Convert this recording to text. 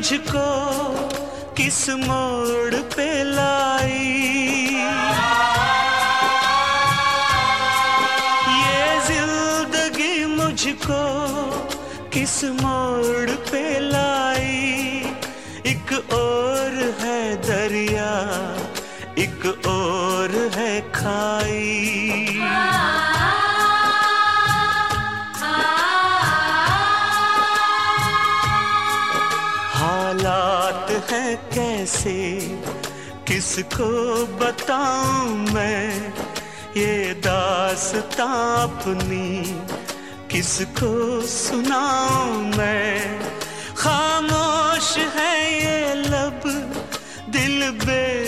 मुझको किस मोड़ पे लाई। ये जिंदगी मुझको किस मोड़ पे लाई। एक और है दरिया, एक और है खाई। हालात हैं कैसे किसको बताऊं मैं, ये दास्तां अपनी किसको सुनाऊं मैं। खामोश है ये लब, दिल बे